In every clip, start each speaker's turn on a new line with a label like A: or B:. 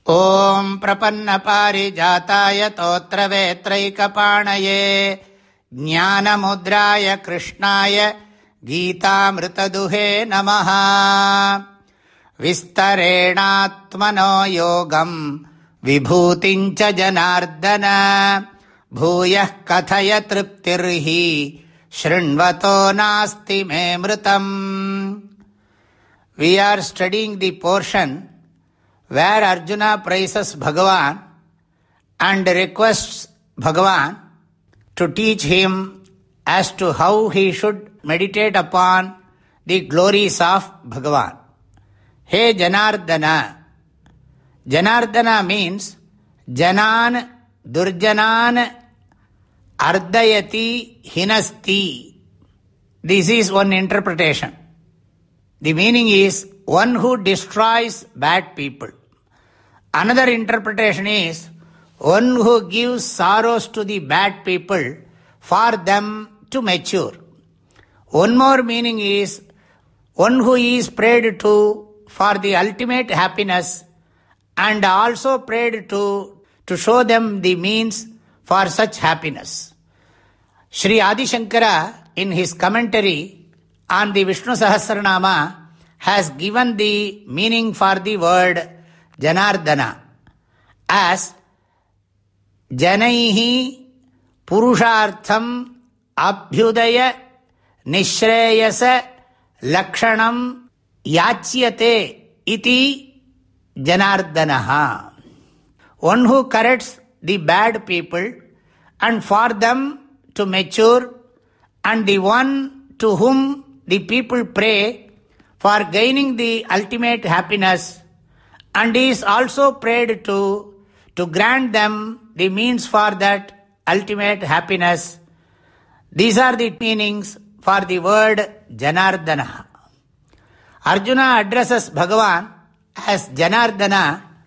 A: ஓம் பிரபன்ன பாரிஜாதாய தோத்ரவேத்ரைகபாணயே ஞானமுத்ராய கிருஷ்ணாய கீதாமிருததுஹே நமஹ. விஸ்தரேணாத்மனோ யோகம் விபூதிஞ்ச ஜனார்தன பூயः கதய த்ருப்திர்ஹி ஸ்ருண்வதோ நாஸ்தி மே மிருதம். We are studying the portion where Arjuna praises Bhagavan and requests Bhagavan to teach him as to how he should meditate upon the glories of Bhagavan. Hey Janardana. Janardana means Janan Durjanan Ardayati Hinasti. This is one interpretation. The meaning is one who destroys bad people. Another interpretation is one who gives sorrows to the bad people for them to mature. One more meaning is one who is prayed to for the ultimate happiness and also prayed to show them the means for such happiness. Sri Adi Shankara, in his commentary on the Vishnu Sahasranama, has given the meaning for the word Janardana as Janaihi Purushartham Abhyudaya Nishreyasa Lakshanam Yachyate iti Janardanaha. One who corrects the bad people and for them to mature, and the one to whom the people pray for gaining the ultimate happiness, and is also prayed to grant them the means for that ultimate happiness. These are the meanings for the word Janardana. Arjuna addresses Bhagavan as Janardana,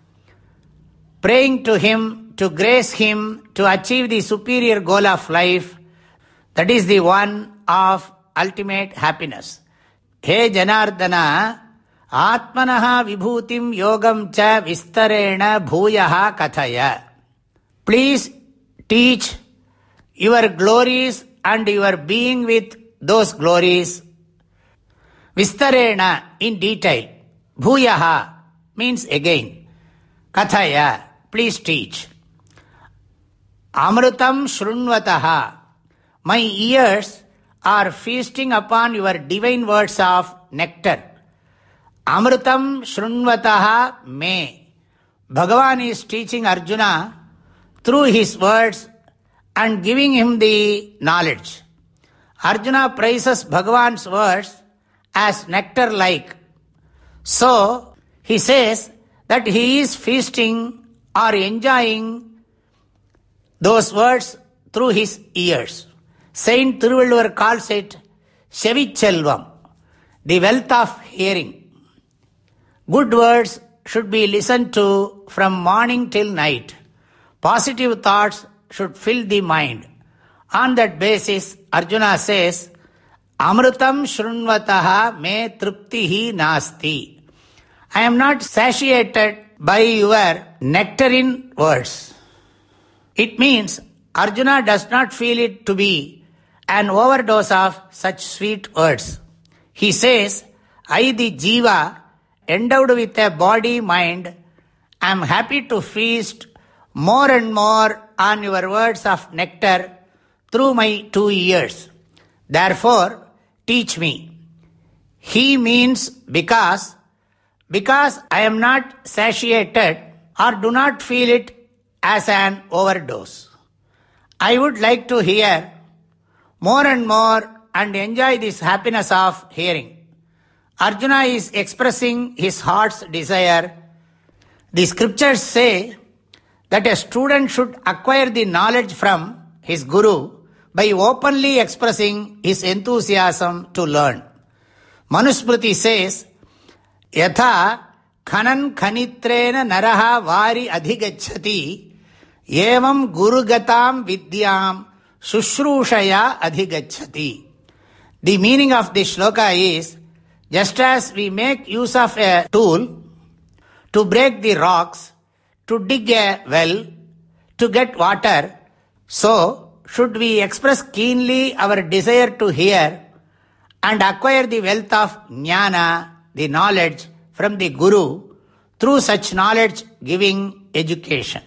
A: praying to him to grace him to achieve the superior goal of life, that is the one of ultimate happiness. He Janardana, Atmanaha Vibhutim Yogam Cha Vistarena Bhuyaha Kathaya. Please teach your glories and your being with those glories. Vistarena, in detail. Bhuyaha means again. Kathaya, please teach. Amrutam Shrunvataha, my ears are feasting upon your divine words of nectar. Amrutam Shrunvataha me. Bhagavan is teaching Arjuna through his words and giving him the knowledge. Arjuna praises Bhagavan's words as nectar-like. So, he says that he is feasting or enjoying those words through his ears. Saint Thiruvalluvar calls it Sevichelvam, the wealth of hearing. Good words should be listened to from morning till night. Positive thoughts should fill the mind. On that basis, Arjuna says, Amrutam Shrunvataha me truptihi nasti. I am not satiated by your nectarine words. It means Arjuna does not feel it to be an overdose of such sweet words. He says, I, the Jiva, endowed with a body, mind, am happy to feast more and more on your words of nectar through my 2 ears. Therefore, teach me. He means because I am not satiated or do not feel it as an overdose. I would like to hear more and more and enjoy this happiness of hearing. Arjuna is expressing his heart's desire. The scriptures say that a student should acquire the knowledge from his guru by openly expressing his enthusiasm to learn. Manusmriti says, Yatha khanan khanitrena naraha vari adhigacchati evam gurugatam vidyam Sushrushaya adhigacchati. The meaning of this shloka is, just as we make use of a tool to break the rocks, to dig a well to get water, so should we express keenly our desire to hear and acquire the wealth of jnana, the knowledge from the Guru, through such knowledge-giving education.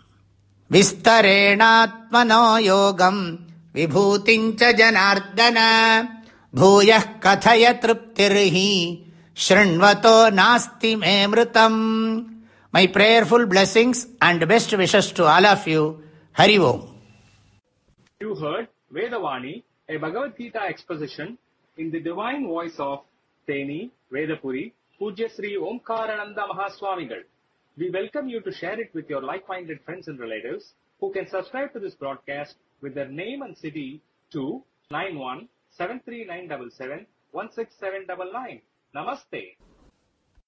A: Vistarenatmano yogam vibhutincha janardana bhuyah kathaya truptirhi shrinvato nasti me mritam. My prayerful blessings and best wishes to all of you. Hari Om.
B: You heard Vedavani, a Bhagavad Gita exposition in the divine voice of Teni, Vedapuri, Pujya Sri Omkarananda Mahaswamigal. We welcome you to share it with your like-minded friends and relatives who can subscribe to this broadcast with their name and city to 91-73977-16799. Namaste.